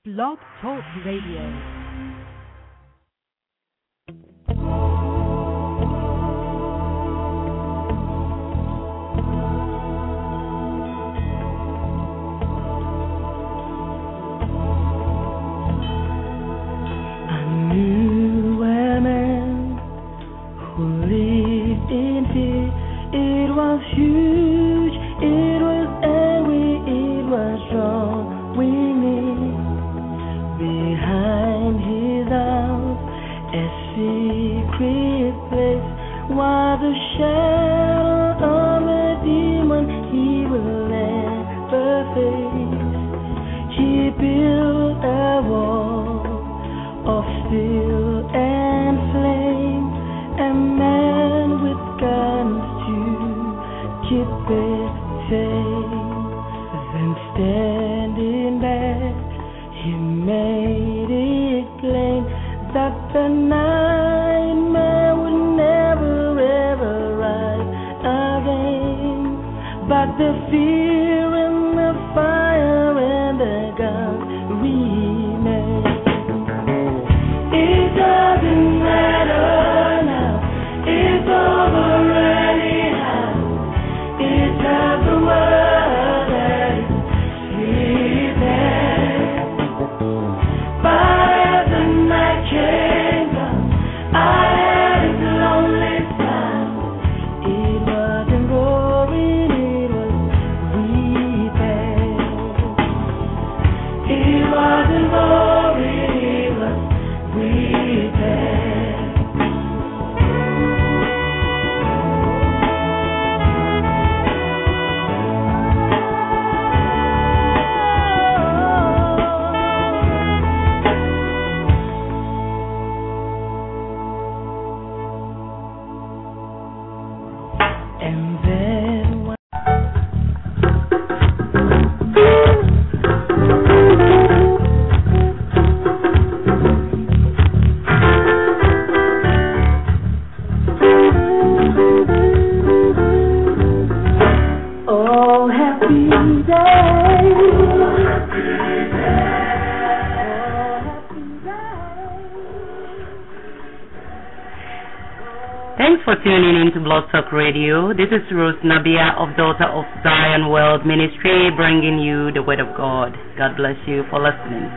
Blog Talk Radio. Blog Talk Radio. This is Rose Nabia of Daughter of Zion World Ministry, bringing you the Word of God. God bless you for listening.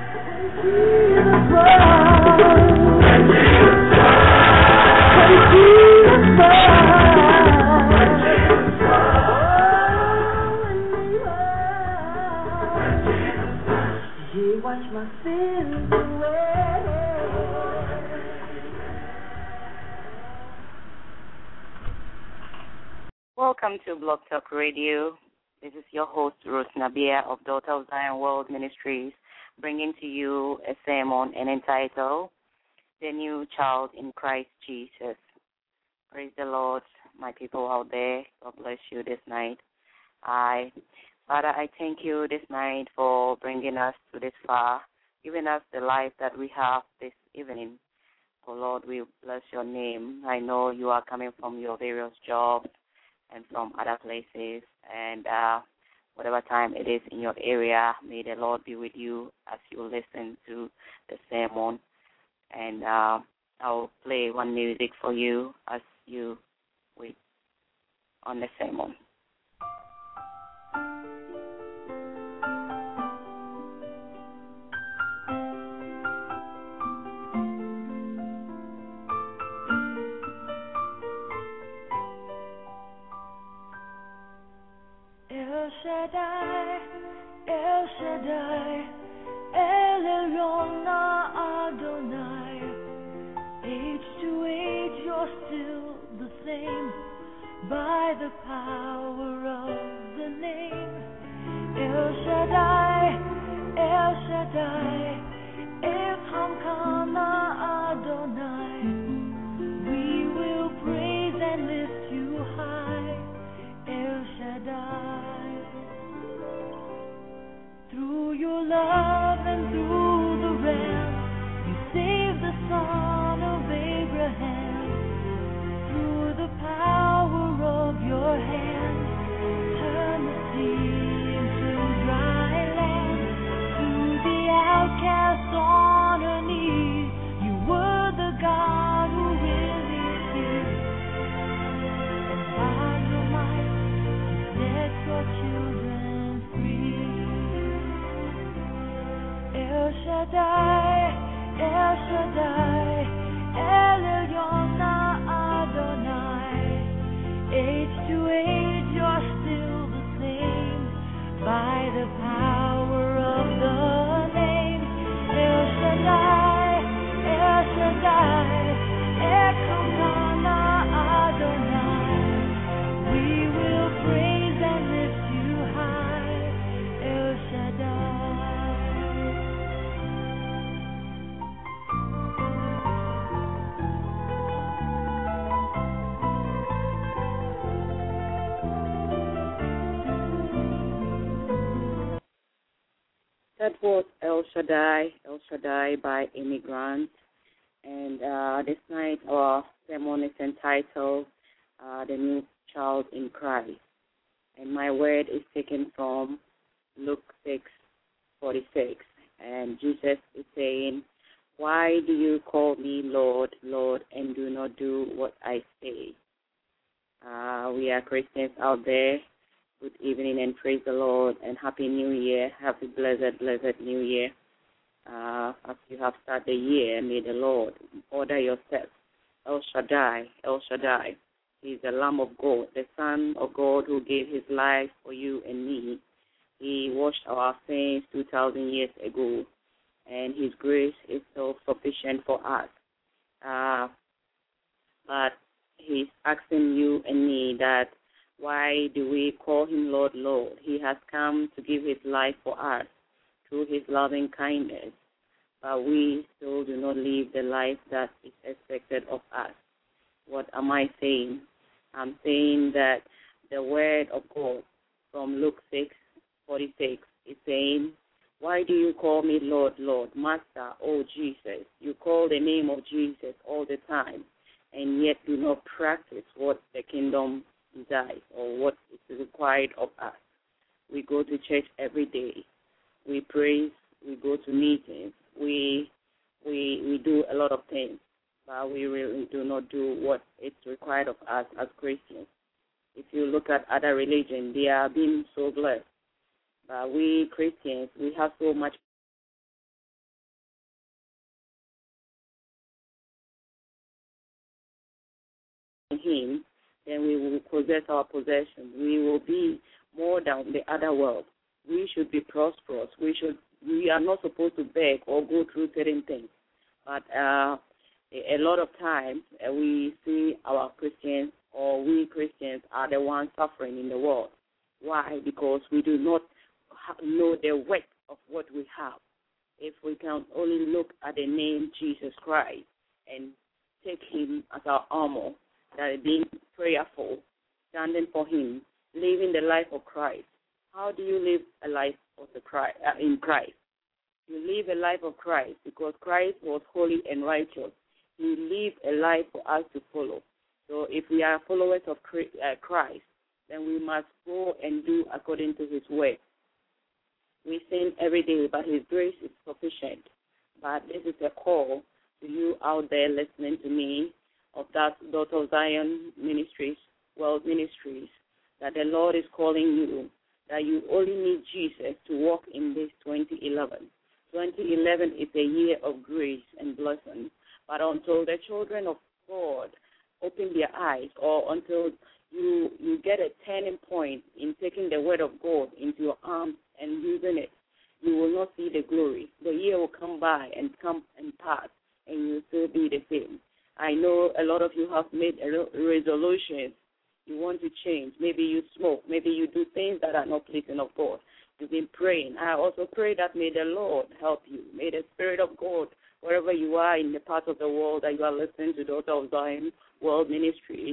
Welcome to Blog Talk Radio. This is your host, Rose Nabia of Daughter of Zion World Ministries, bringing to you a sermon entitled, The New Child in Christ Jesus. Praise the Lord, my people out there. God bless you this night. Father, I thank you this night for bringing us to this far, giving us the life that we have this evening. Oh, Lord, we bless your name. I know you are coming from your various jobs and from other places, and whatever time it is in your area, may the Lord be with you as you listen to the sermon. And I'll play one music for you as you wait on the sermon. El Shaddai, El Shaddai, El Elyon Adonai. Age to age, you're still the same by the power of the name. El Shaddai, El Shaddai, Elhamkana Adonai. We will praise and lift you high, El Shaddai. Through your love and through the Ram, you saved the son of Abraham. Through the power of your hand, turn the sea into dry land. Through the El Shaddai, El Shaddai, El Elyon Adonai. Age to age, you're still the same by the power of the name. El Shaddai, El Shaddai, Elkanah Adonai. We will praise and lift you high, El Shaddai. That was El Shaddai by Amy Grant. And this night our sermon is entitled The New Child in Christ. And my word is taken from Luke 6:46. And Jesus is saying, why do you call me Lord, Lord, and do not do what I say? We are Christians out there. Good evening and praise the Lord and Happy New Year. Happy blessed New Year. As you have started the year, may the Lord order your steps. El Shaddai. He is the Lamb of God, the Son of God who gave his life for you and me. He washed our sins 2,000 years ago, and his grace is so sufficient for us. But he's asking you and me that why do we call him Lord, Lord? He has come to give his life for us through his loving kindness, but we still do not live the life that is expected of us. What am I saying? I'm saying that the word of God from Luke 6:46 is saying, why do you call me Lord, Lord, Master, oh Jesus? You call the name of Jesus all the time, and yet do not practice what the kingdom desires or what is required of us. We go to church every day. We praise. We go to meetings. We do a lot of things, but we really do not do what is required of us as Christians. If you look at other religions, they are being so blessed. But we Christians, we have so much in him, then we will possess our possessions. We will be more than the other world. We should be prosperous. We are not supposed to beg or go through certain things. But a lot of times we see our Christians or we Christians are the ones suffering in the world. Why? Because we do not know the worth of what we have. If we can only look at the name Jesus Christ and take him as our armor, that being prayerful, standing for him, living the life of Christ. How do you live a life of in Christ? You live a life of Christ because Christ was holy and righteous. He lived a life for us to follow. So if we are followers of Christ, then we must go and do according to his word. We sin every day, but his grace is sufficient. But this is a call to you out there listening to me of that Daughter of Zion Ministries, World Ministries, that the Lord is calling you, that you only need Jesus to walk in this 2011. 2011 is a year of grace and blessing. But until the children of God open their eyes or until you get a turning point in taking the word of God into your arms and using it, you will not see the glory. The year will come by and come and pass, and you will still be the same. I know a lot of you have made resolutions. You want to change. Maybe you smoke. Maybe you do things that are not pleasing of God. You've been praying. I also pray that may the Lord help you. May the Spirit of God, wherever you are in the part of the world that you are listening to Daughter of Zion World Ministries,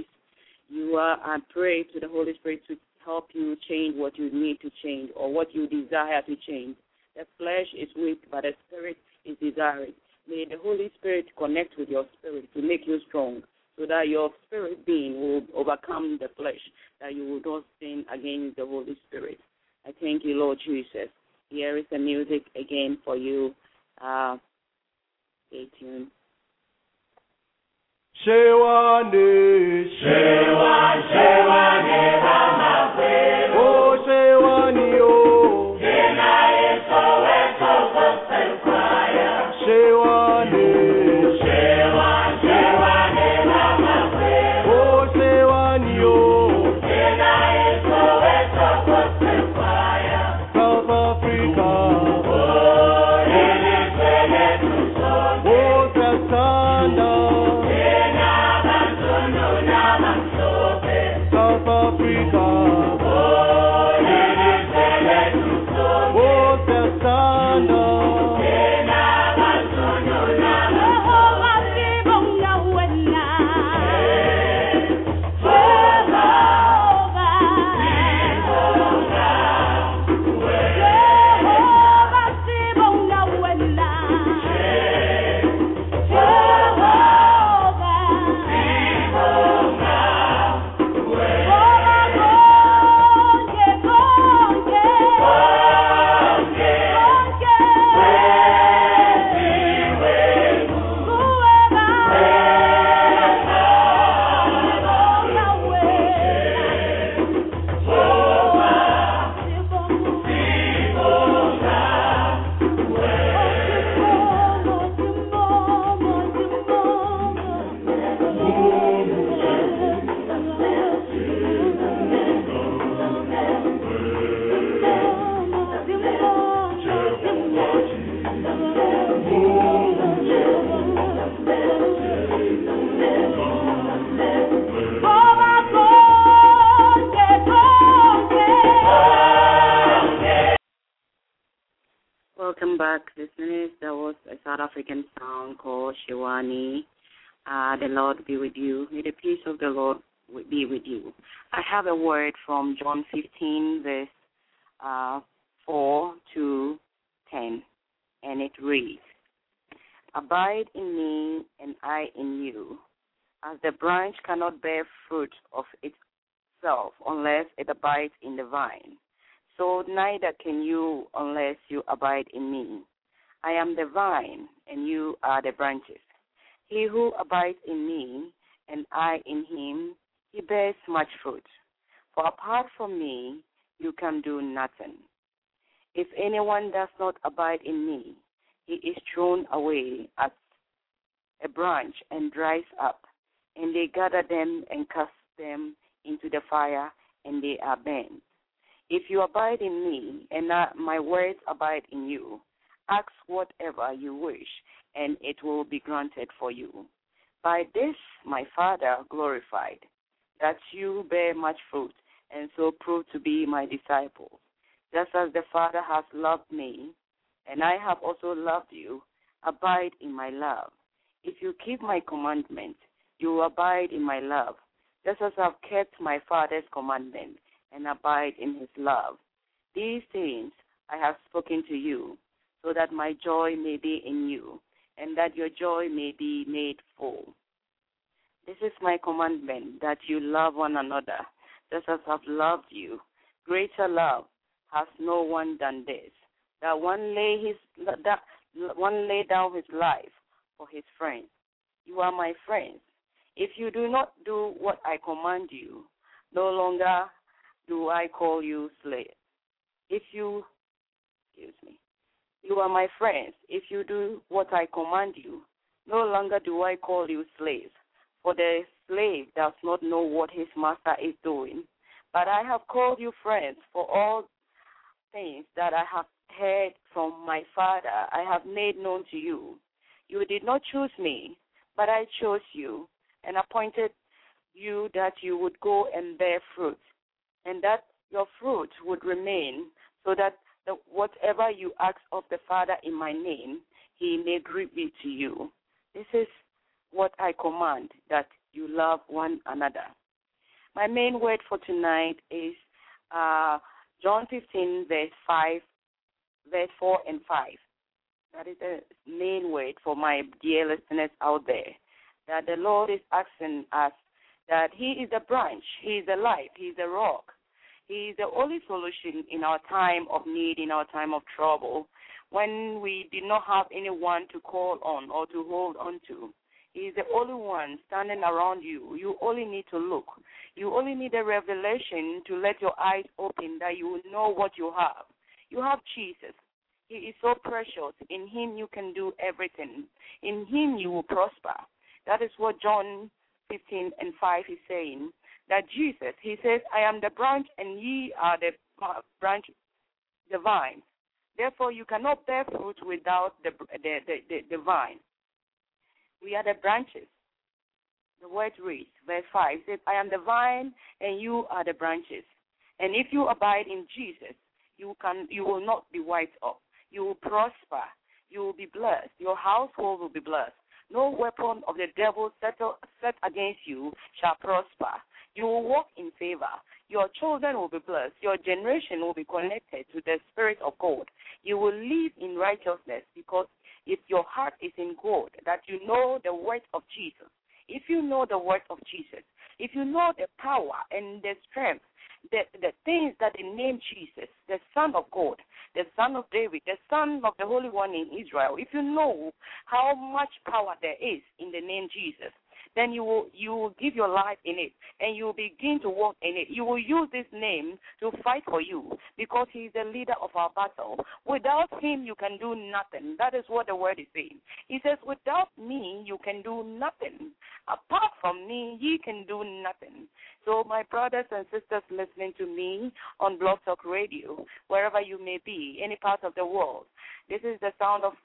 I pray to the Holy Spirit to help you change what you need to change or what you desire to change. The flesh is weak, but the Spirit is desiring. May the Holy Spirit connect with your spirit to make you strong so that your spirit being will overcome the flesh, that you will not sin against the Holy Spirit. I thank you, Lord Jesus. Here is the music again for you. Stay tuned. Shewani, Ramapwe, oh Shewani, oh. Kena eso gospel. There was a South African song called Shewani. The Lord be with you. May the peace of the Lord be with you. I have a word from John 15, verse 4 to 10, and it reads, Abide in me, and I in you. As the branch cannot bear fruit of itself unless it abides in the vine, so neither can you unless you abide in me. I am the vine, and you are the branches. He who abides in me, and I in him, he bears much fruit. For apart from me, you can do nothing. If anyone does not abide in me, he is thrown away as a branch and dries up, and they gather them and cast them into the fire, and they are burned. If you abide in me, and my words abide in you, ask whatever you wish, and it will be granted for you. By this my Father glorified, that you bear much fruit, and so prove to be my disciples. Just as the Father has loved me, and I have also loved you, abide in my love. If you keep my commandments, you will abide in my love, just as I've kept my Father's commandment and abide in his love. These things I have spoken to you, so that my joy may be in you, and that your joy may be made full. This is my commandment, that you love one another, just as I've loved you. Greater love has no one than this, that one lay down his life for his friends. You are my friends. If you do not do what I command you, no longer do I call you slave. You are my friends. If you do what I command you, no longer do I call you slaves. For the slave does not know what his master is doing. But I have called you friends, for all things that I have heard from my Father I have made known to you. You did not choose me, but I chose you, and appointed you that you would go and bear fruit, and that your fruit would remain, so that whatever you ask of the Father in my name, he may give it to you. This is what I command, that you love one another. My main word for tonight is John 15, verse 4 and 5. That is the main word for my dear listeners out there, that the Lord is asking us that he is the branch, he is the life, he is the rock. He is the only solution in our time of need, in our time of trouble, when we did not have anyone to call on or to hold on to. He is the only one standing around you. You only need to look. You only need a revelation to let your eyes open, that you will know what you have. You have Jesus. He is so precious. In him you can do everything. In him you will prosper. That is what John 15 and 5 is saying. That Jesus, he says, I am the branch and ye are the branch, the vine. Therefore, you cannot bear fruit without the vine. We are the branches. The word reads, verse 5 says, I am the vine and you are the branches. And if you abide in Jesus, you will not be wiped off. You will prosper. You will be blessed. Your household will be blessed. No weapon of the devil set against you shall prosper. You will walk in favor. Your children will be blessed. Your generation will be connected to the Spirit of God. You will live in righteousness, because if your heart is in God, that you know the word of Jesus, if you know the word of Jesus, if you know the power and the strength, the things that they name Jesus, the Son of God, the Son of David, the Son of the Holy One in Israel, if you know how much power there is in the name Jesus, then you will give your life in it, and you will begin to walk in it. You will use this name to fight for you, because he is the leader of our battle. Without him, you can do nothing. That is what the word is saying. He says, without me, you can do nothing. Apart from me, ye can do nothing. So my brothers and sisters listening to me on Blog Talk Radio, wherever you may be, any part of the world, this is the sound of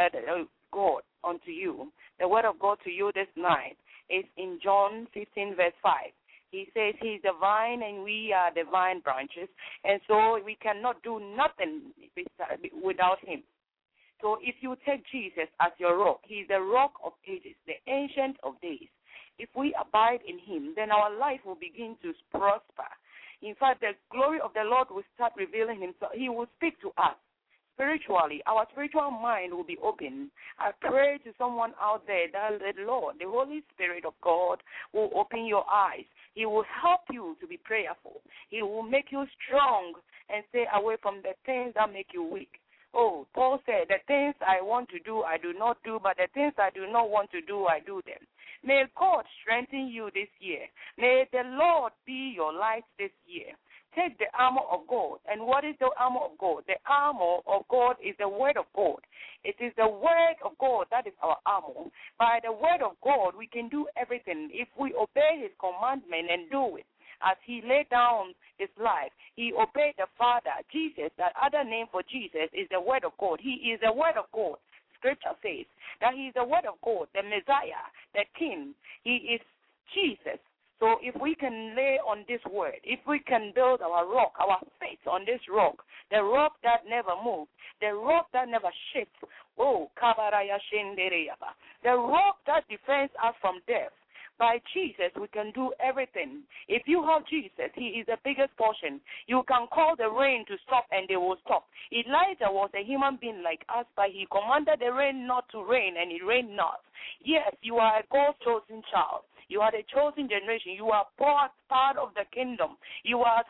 God unto you. The word of God to you this night is in John 15, verse 5. He says he's the vine and we are the vine branches, and so we cannot do nothing without him. So if you take Jesus as your rock, he is the rock of ages, the ancient of days. If we abide in him, then our life will begin to prosper. In fact, the glory of the Lord will start revealing himself. He will speak to us spiritually. Our spiritual mind will be open. I pray to someone out there that the Lord, the Holy Spirit of God, will open your eyes. He will help you to be prayerful. He will make you strong and stay away from the things that make you weak. Oh, Paul said, the things I want to do, I do not do, but the things I do not want to do, I do them. May God strengthen you this year. May the Lord be your light this year. Take the armor of God. And what is the armor of God? The armor of God is the word of God. It is the word of God that is our armor. By the word of God, we can do everything if we obey his commandment and do it. As he laid down his life, he obeyed the Father. Jesus, that other name for Jesus, is the word of God. He is the word of God. Scripture says that he is the word of God, the Messiah, the King. He is Jesus. So if we can lay on this word, if we can build our rock, our faith on this rock, the rock that never moves, the rock that never shifts, oh, Kabaraya Shendereyaba, the rock that defends us from death. By Jesus, we can do everything. If you have Jesus, he is the biggest portion. You can call the rain to stop and they will stop. Elijah was a human being like us, but he commanded the rain not to rain, and it rained not. Yes, you are a God's chosen child. You are the chosen generation. You are part of the kingdom. You have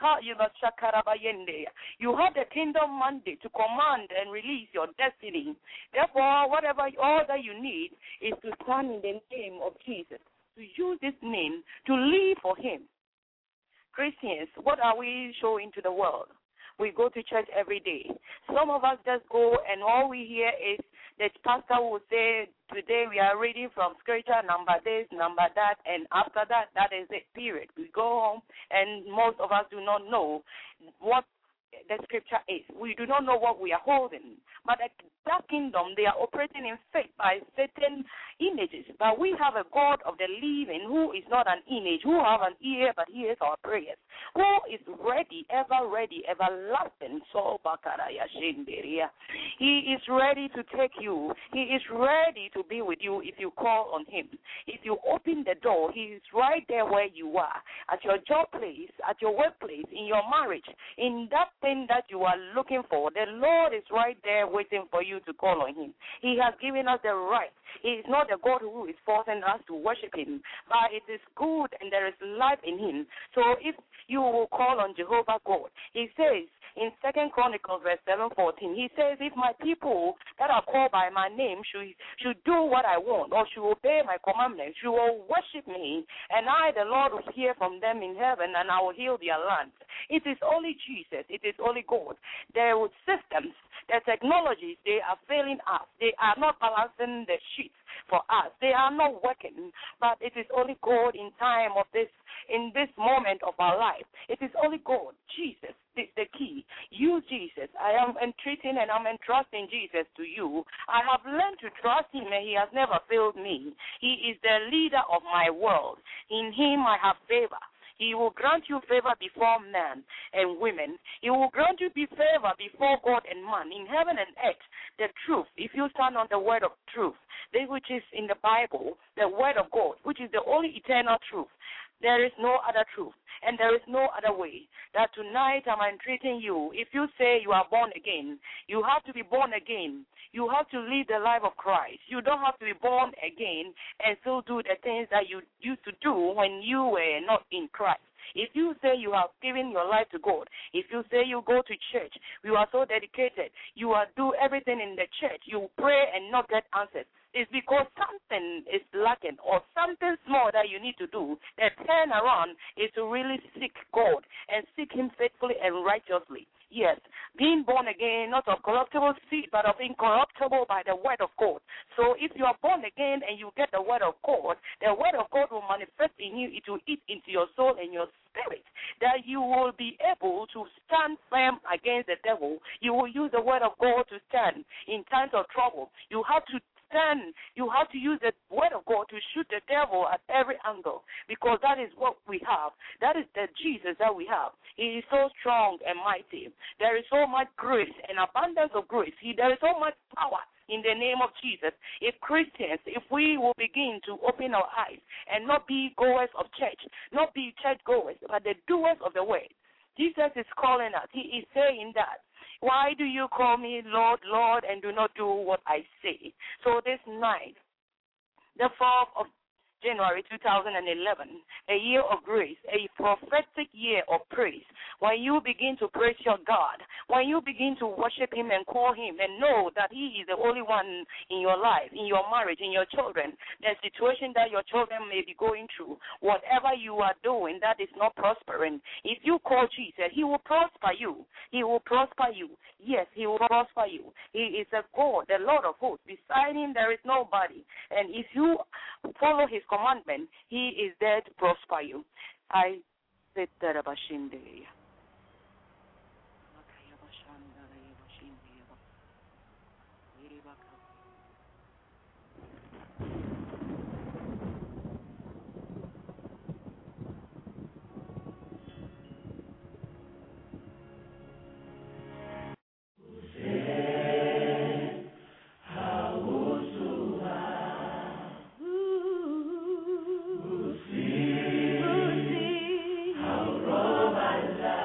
the kingdom mandate to command and release your destiny. Therefore, all that you need is to stand in the name of Jesus, to use this name to live for him. Christians, what are we showing to the world? We go to church every day. Some of us just go and all we hear is the pastor will say, today we are reading from scripture, number this, number that, and after that, that is it, period. We go home, and most of us do not know what the scripture is. We do not know what we are holding. But that kingdom, they are operating in faith by certain images. But we have a God of the living who is not an image, who have an ear but hears our prayers, who is ready, everlasting. So he is ready to take you. He is ready to be with you if you call on him. If you open the door, he is right there where you are, at your job place, at your workplace, in your marriage, in that thing that you are looking for. The Lord is right there waiting for you to call on him. He has given us the right. He is not a God who is forcing us to worship him, but it is good and there is life in him. So if you will call on Jehovah God, he says in 2 Chronicles verse 7:14, he says, if my people that are called by my name should do what I want, or should obey my commandments, should will worship me, and I, the Lord, will hear from them in heaven, and I will heal their land. It is only Jesus. It is only God. There are systems, the technologies, they are failing us. They are not balancing the sheets for us. They are not working, but it is only God in time of this, in this moment of our life. It is only God, Jesus, is the key. Use Jesus. I am entreating and I'm entrusting Jesus to you. I have learned to trust him, and he has never failed me. He is the leader of my world. In him I have favor. He will grant you favor before men and women. He will grant you favor before God and man, in heaven and earth. The truth, if you stand on the word of truth, which is in the Bible, the word of God, which is the only eternal truth. There is no other truth, and there is no other way. That tonight I'm entreating you, if you say you are born again, you have to be born again. You have to live the life of Christ. You don't have to be born again and still do the things that you used to do when you were not in Christ. If you say you have given your life to God, if you say you go to church, you are so dedicated, you are do everything in the church, you pray and not get answers, it's because something is lacking or something small that you need to do. The turnaround is to really seek God and seek him faithfully and righteously. Yes, being born again, not of corruptible seed, but of incorruptible by the word of God. So if you are born again and you get the word of God will manifest in you. It will eat into your soul and your spirit, that you will be able to stand firm against the devil. You will use the word of God to stand in times of trouble. You have to stand. You have to use the word of God to shoot the devil at every angle, because that is what we have. That is the Jesus that we have. He is so strong and mighty. There is so much grace and abundance of grace. There is so much power in the name of Jesus. If Christians, if we will begin to open our eyes and not be goers of church, not be church goers, but the doers of the word. Jesus is calling us. He is saying that. Why do you call me Lord, Lord, and do not do what I say? So this night, the 4th of January 2011, a year of grace, a prophetic year of praise. When you begin to praise your God, when you begin to worship Him and call Him and know that He is the only one in your life, in your marriage, in your children, the situation that your children may be going through, whatever you are doing that is not prospering, if you call Jesus, He will prosper you. He will prosper you. Yes, He will prosper you. He is a God, the Lord of hosts. Beside Him there is nobody. And if you follow His commandment, He is there to prosper you. I said that about Shinde. How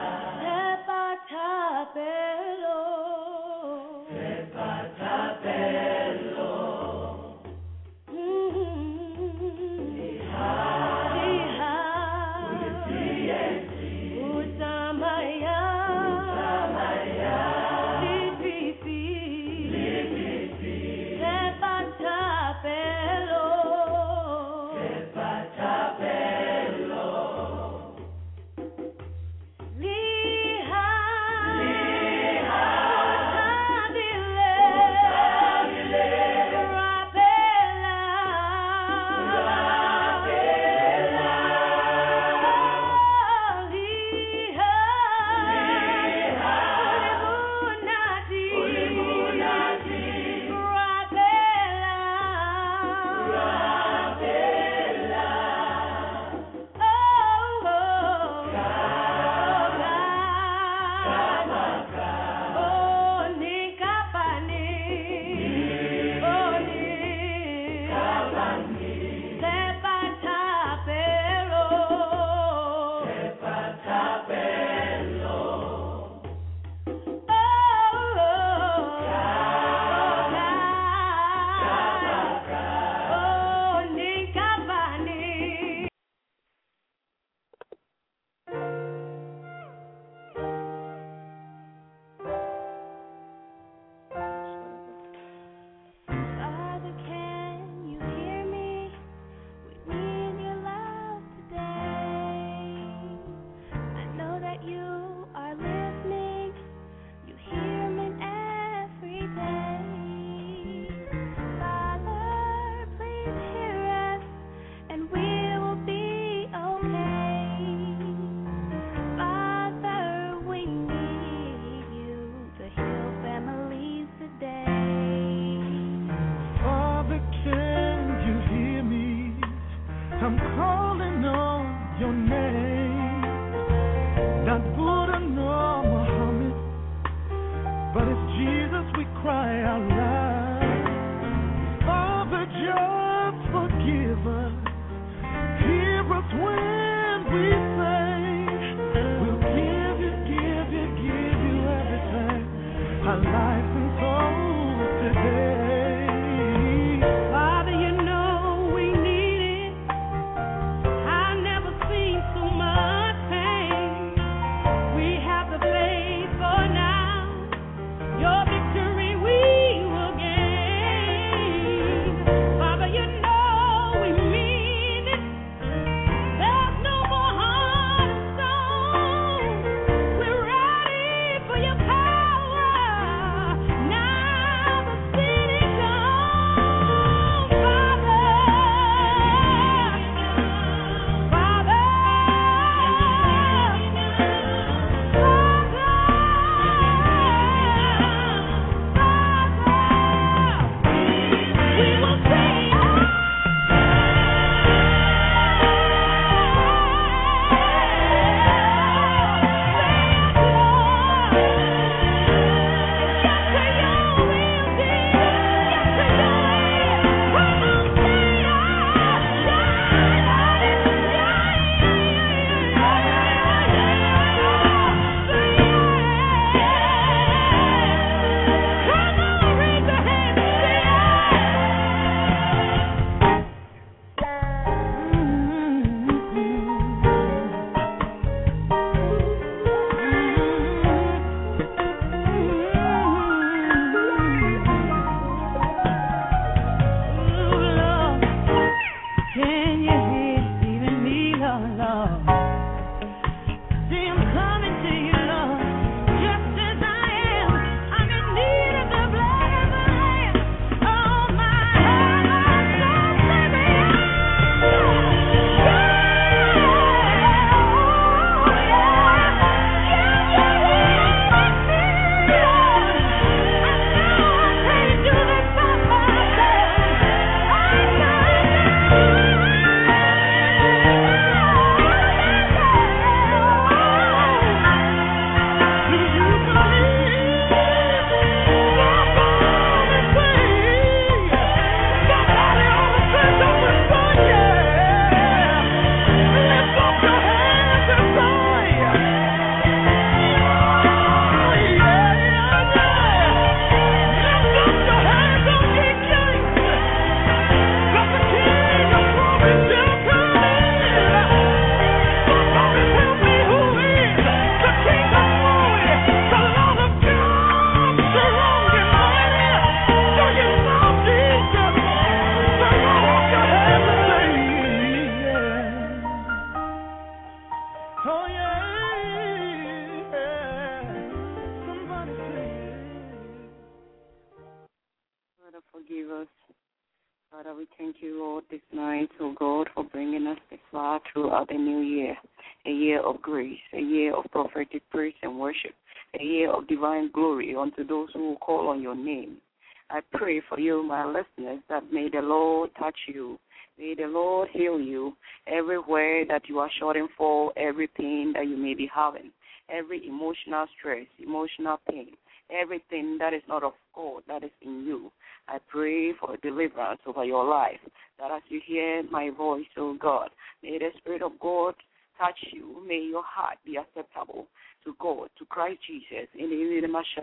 Father, we thank you, Lord, this night, oh God, for bringing us this far throughout the new year, a year of grace, a year of prophetic praise and worship, a year of divine glory unto those who call on your name. I pray for you, my listeners, that may the Lord touch you. May the Lord heal you everywhere that you are shorting for, every pain that you may be having, every emotional stress, emotional pain, everything that is not of God that is in you. I pray for deliverance over your life, that as you hear my voice, oh God, may the Spirit of God touch you. May your heart be acceptable to God, to Christ Jesus. May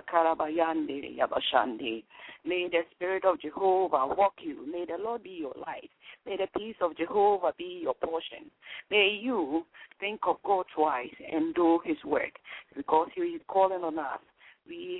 the Spirit of Jehovah walk you. May the Lord be your light. May the peace of Jehovah be your portion. May you think of God twice and do his work, because he is calling on us. He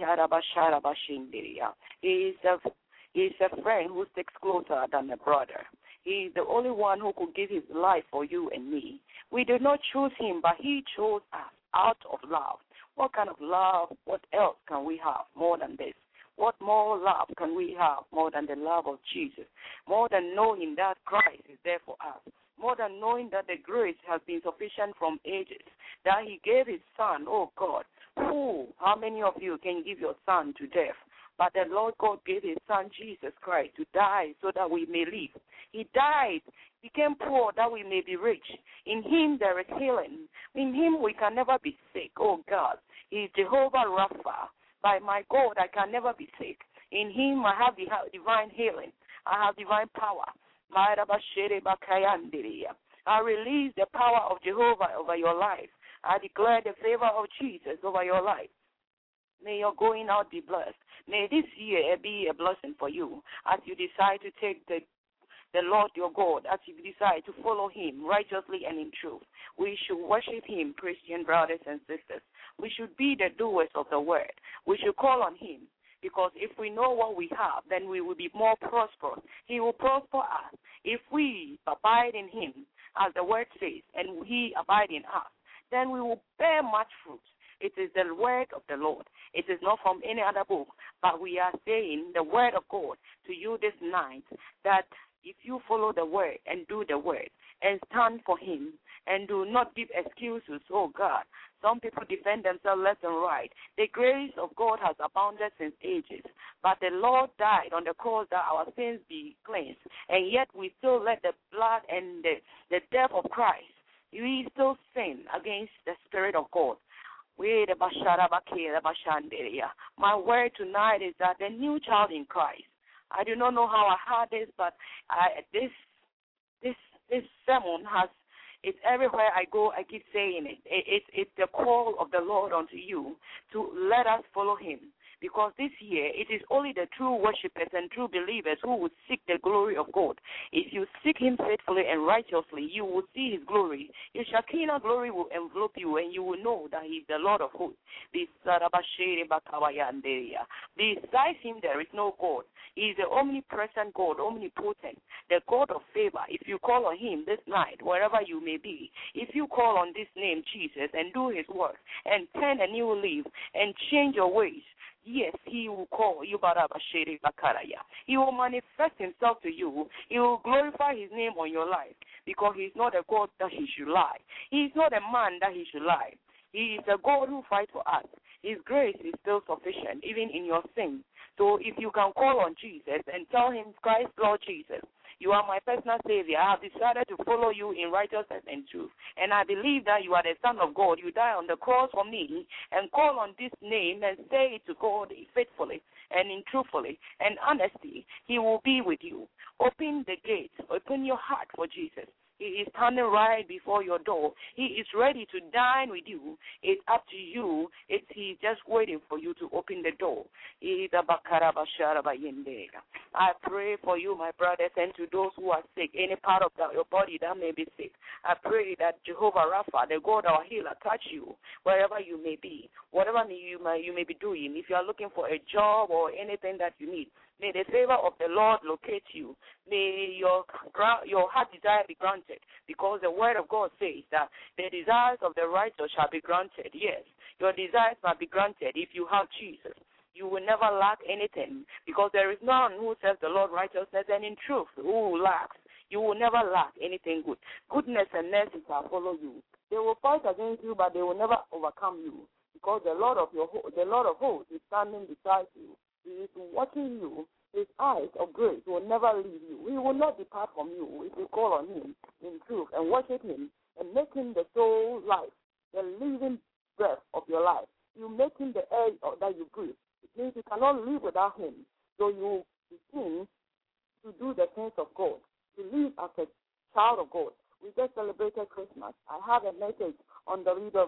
is a friend who sticks closer than a brother. He is the only one who could give his life for you and me. We did not choose him, but he chose us out of love. What kind of love, what else can we have more than this? What more love can we have more than the love of Jesus? More than knowing that Christ is there for us. More than knowing that the grace has been sufficient from ages. That he gave his son, oh God. How many of you can give your son to death? But the Lord God gave his son, Jesus Christ, to die so that we may live. He died, became poor that we may be rich. In him there is healing. In him we can never be sick, oh God. He is Jehovah Rapha. By my God, I can never be sick. In him I have divine healing. I have divine power. I release the power of Jehovah over your life. I declare the favor of Jesus over your life. May your going out be blessed. May this year be a blessing for you as you decide to take the Lord your God, as you decide to follow him righteously and in truth. We should worship him, Christian brothers and sisters. We should be the doers of the word. We should call on him, because if we know what we have, then we will be more prosperous. He will prosper us. If we abide in him, as the word says, and he abide in us, then we will bear much fruit. It is the word of the Lord. It is not from any other book, but we are saying the word of God to you this night, that if you follow the word and do the word and stand for him and do not give excuses, oh God. Some people defend themselves left and right. The grace of God has abounded since ages, but the Lord died on the cross that our sins be cleansed, and yet we still let the blood and the death of Christ, we still sin against the Spirit of God. My word tonight is that the new child in Christ. I do not know how I heard this, but this sermon has, it's everywhere I go, I keep saying it. It's the call of the Lord unto you to let us follow him. Because this year, it is only the true worshippers and true believers who will seek the glory of God. If you seek him faithfully and righteously, you will see his glory. His Shekinah glory will envelop you, and you will know that he is the Lord of hosts. Besides him, there is no God. He is the omnipresent God, omnipotent, the God of favor. If you call on him this night, wherever you may be, if you call on this name, Jesus, and do his work, and turn a new leaf, and change your ways, yes, he will call you. He will manifest himself to you. He will glorify his name on your life, because he is not a God that he should lie. He is not a man that he should lie. He is a God who fights for us. His grace is still sufficient, even in your sin. So if you can call on Jesus and tell him, Christ, Lord Jesus, you are my personal Savior. I have decided to follow you in righteousness and truth. And I believe that you are the Son of God. You died on the cross for me, and call on this name and say it to God faithfully and in truthfully and honesty. He will be with you. Open the gates. Open your heart for Jesus. He is standing right before your door. He is ready to dine with you. It's up to you. He's just waiting for you to open the door. I pray for you, my brothers, and to those who are sick, any part of your body that may be sick. I pray that Jehovah Rapha, the God our healer, touch you wherever you may be, whatever you may be doing. If you are looking for a job or anything that you need, may the favor of the Lord locate you. May your heart desire be granted, because the word of God says that the desires of the righteous shall be granted. Yes, your desires must be granted if you have Jesus. You will never lack anything, because there is none who serves the Lord righteousness and in truth who lacks. You will never lack anything good. Goodness and mercy shall follow you. They will fight against you, but they will never overcome you, because the Lord of hosts is standing beside you. He is watching you. His eyes of grace will never leave you. He will not depart from you if you call on him in truth and worship him and make him the soul life, the living breath of your life. You make him the air that you breathe. It means you cannot live without him. So you begin to do the things of God, to live as a child of God. We just celebrated Christmas. I have a message on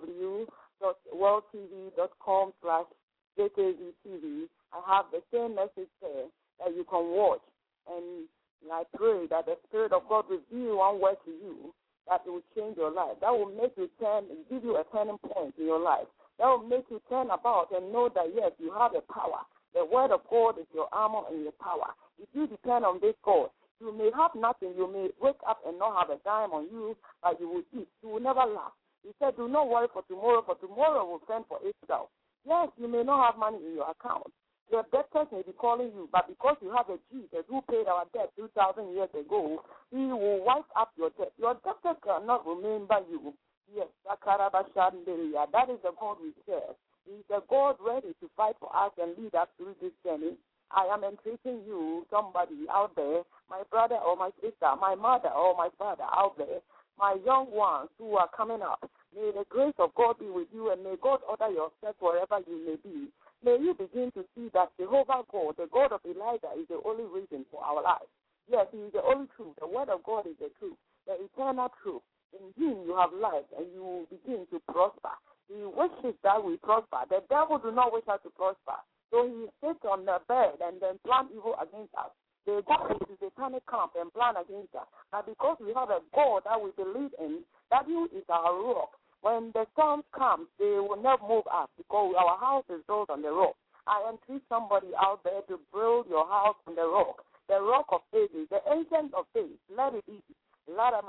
www.worldtv.com/JKVTV. I have the same message there that you can watch. And I pray that the Spirit of God reveal one word to you that will change your life. That will make you turn and give you a turning point in your life. That will make you turn about and know that, yes, you have the power. The word of God is your armor and your power. If you depend on this God, you may have nothing. You may wake up and not have a dime on you, but you will eat. You will never lack. He said, do not worry for tomorrow will fend for itself. Yes, you may not have money in your account. Your debtors may be calling you, but because you have a Jesus who paid our debt 2,000 years ago, he will wipe up your debt. Your debtors cannot remember you. Yes, that is the God we serve. He's a God ready to fight for us and lead us through this journey. I am entreating you, somebody out there, my brother or my sister, my mother or my father out there, my young ones who are coming up. May the grace of God be with you, and may God order your steps wherever you may be. May you begin to see that Jehovah God, the God of Elijah, is the only reason for our lives. Yes, he is the only truth. The word of God is the truth, the eternal truth. In him you have life, and you will begin to prosper. He wishes that we prosper. The devil do not wish us to prosper. So he sits on the bed and then plan evil against us. They go into the satanic camp and plan against us. But because we have a God that we believe in, that he is our rock. When the storms come, they will not move us, because our house is built on the rock. I entreat somebody out there to build your house on the rock of ages, the ancient of days. Let it be. May the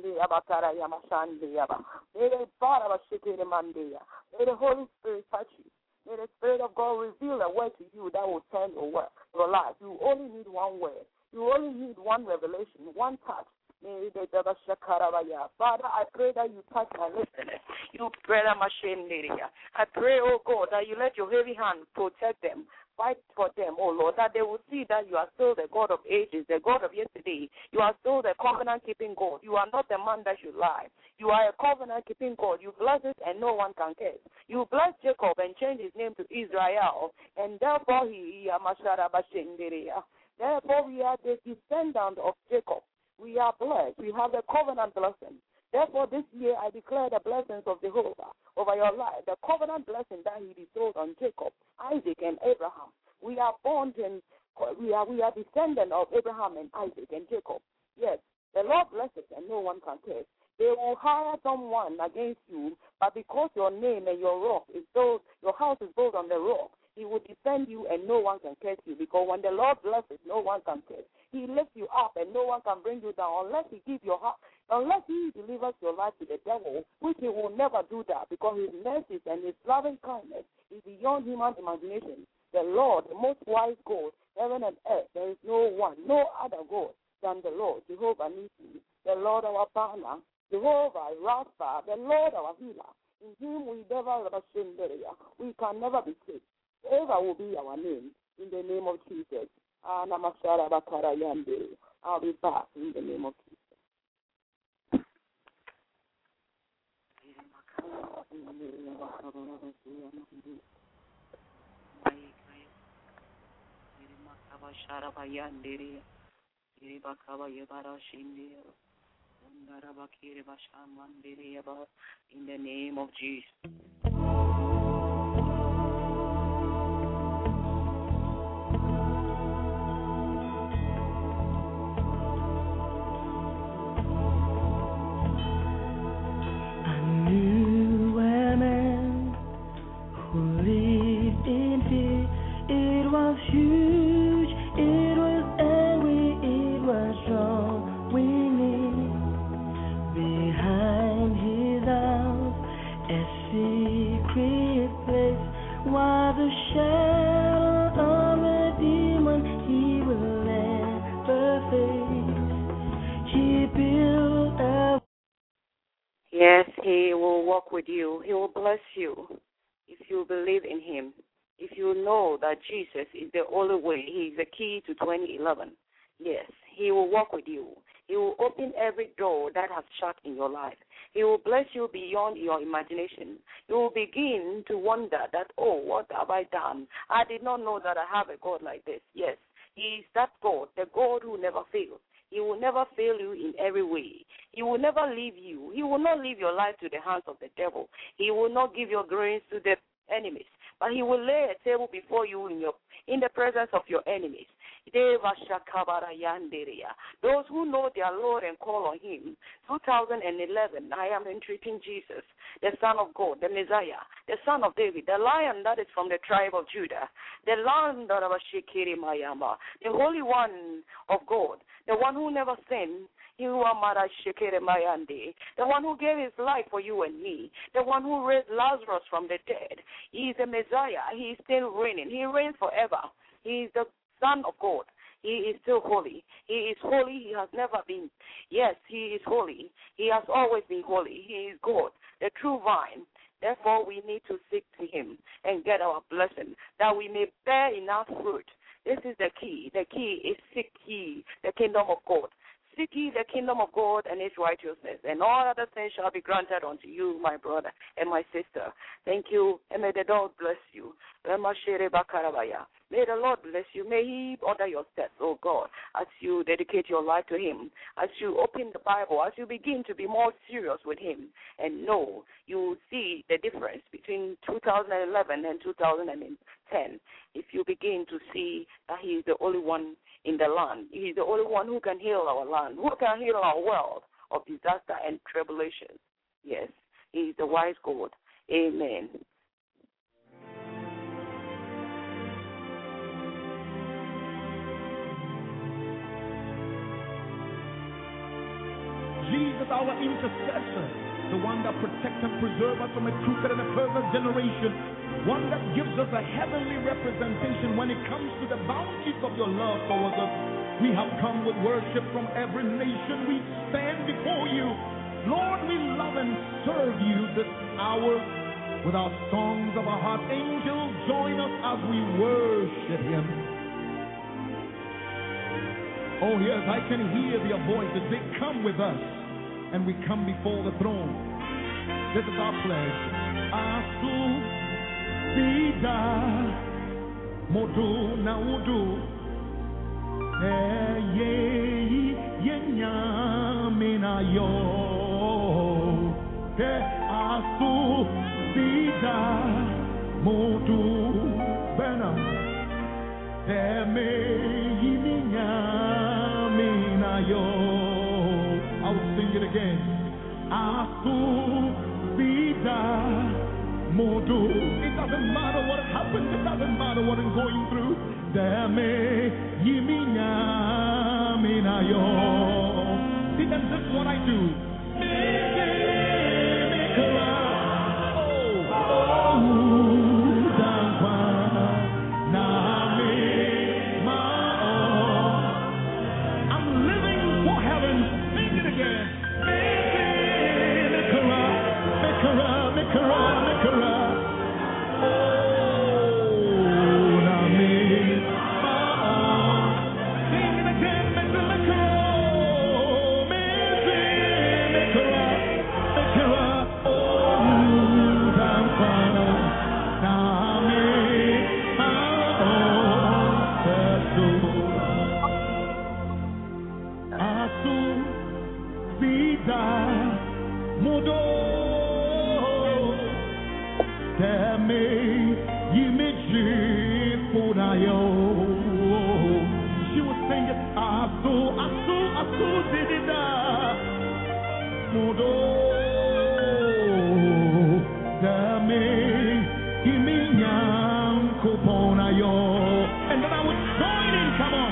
Holy Spirit touch you. May the Spirit of God reveal a word to you that will turn your life. You only need one word. You only need one revelation, one touch. Father, I pray that you touch my listeners. You pray that I pray, oh God, that you let your heavy hand protect them. Fight for them, oh Lord, that they will see that you are still the God of ages, the God of yesterday. You are still the covenant-keeping God. You are not the man that should lie. You are a covenant-keeping God. You bless it and no one can curse. You bless Jacob and change his name to Israel, and therefore we are the descendant of Jacob. We are blessed. We have the covenant blessing. Therefore, this year I declare the blessings of Jehovah over your life, the covenant blessing that he bestowed on Jacob, Isaac, and Abraham. We are born and we are descendants of Abraham and Isaac and Jacob. Yes, the Lord blesses and no one can curse. They will hire someone against you, but because your name and your rock is built, your house is built on the rock, he will defend you and no one can curse you, because when the Lord blesses, no one can curse. He lifts you up and no one can bring you down unless he delivers your life to the devil, which he will never do that, because his mercy and his loving kindness is beyond human imagination. The Lord, the most wise God, heaven and earth, there is no one, no other God than the Lord, Jehovah Nissi, the Lord our banner, Jehovah Rapha, the Lord our healer. In him we can never be sick. Eva will be our name, in the name of Jesus. I'll be back in the name of Jesus. In the name of Jesus. Huge, it was angry, it was strong, winning behind his house, a sea. keep you away. Yes, He will walk with you. He will bless you if you believe in Him. If you know that Jesus is the only way, He is the key to 2011. Yes, He will walk with you. He will open every door that has shut in your life. He will bless you beyond your imagination. You will begin to wonder that, oh, what have I done? I did not know that I have a God like this. Yes, He is that God, the God who never fails. He will never fail you in every way. He will never leave you. He will not leave your life to the hands of the devil. He will not give your grace to the enemies, but He will lay a table before you in the presence of your enemies. Those who know their Lord and call on Him. 2011, I am entreating Jesus, the Son of God, the Messiah, the Son of David, the Lion that is from the tribe of Judah, the Lamb that was Shekiri Mayama, the Holy One of God, the one who never sinned. The one who gave His life for you and me, the one who raised Lazarus from the dead. He is the Messiah. He is still reigning. He reigns forever. He is the Son of God. He is still holy. He is holy. He has never been. Yes, He is holy. He has always been holy. He is God, the true vine. Therefore, we need to seek to Him and get our blessing, that we may bear enough fruit. This is the key. The key is seek ye the kingdom of God. Seek ye the kingdom of God and His righteousness, and all other things shall be granted unto you, my brother and my sister. Thank you, and may the Lord bless you. May the Lord bless you. May He order your steps, oh God, as you dedicate your life to Him, as you open the Bible, as you begin to be more serious with Him, and know you will see the difference between 2011 and 2010. If you begin to see that He is the only one in the land. He is the only one who can heal our land, who can heal our world of disaster and tribulation. Yes, He is the wise God. Amen. Jesus, our intercessor, the one that protects and preserves us from a crooked and a perverse generation, one that gives us a heavenly representation when it comes to the bounties of your love towards us. We have come with worship from every nation. We stand before you. Lord, we love and serve you this hour with our songs of our heart. Angels, join us as we worship Him. Oh, yes, I can hear their voices. They come with us, and we come before the throne. This is our pledge. Asu Vida Modu na Udu Yenyamina yo Asu Vida Modu Bena Yenyamina yo. I will sing it again. Asu Vida Modu. It doesn't matter what happens, it doesn't matter what I'm going through. See, that's just what I do. I'm living for heaven. Sing it again. She was singing Asu, Asu, Asu, Didida Modo Dame Iminyam Kuponayo. And then I would join in, come on.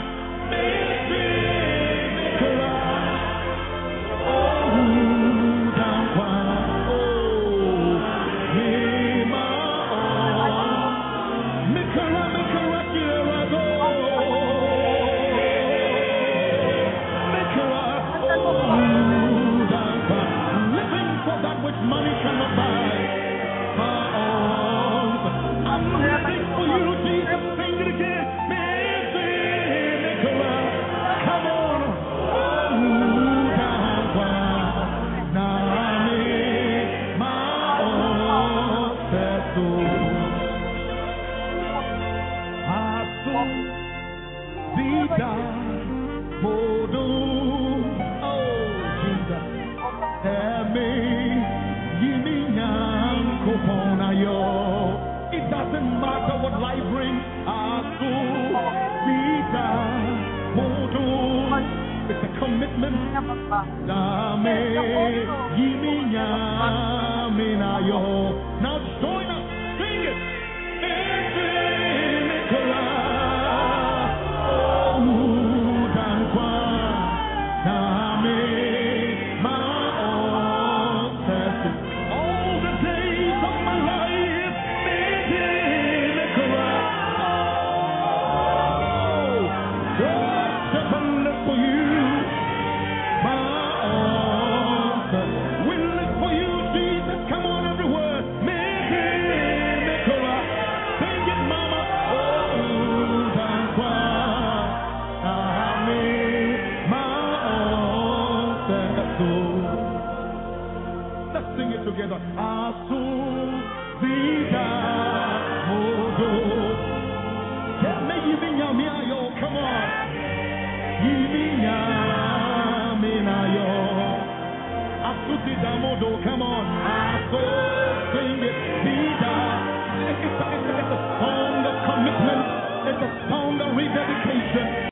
commitment. Now join us, sing it. All the days of my life, for you. We live for you, Jesus. Come on, everyone. Sing it, mama. Let's sing it together. Come on. Come on, sing it, it's a song of commitment, it's a song of rededication.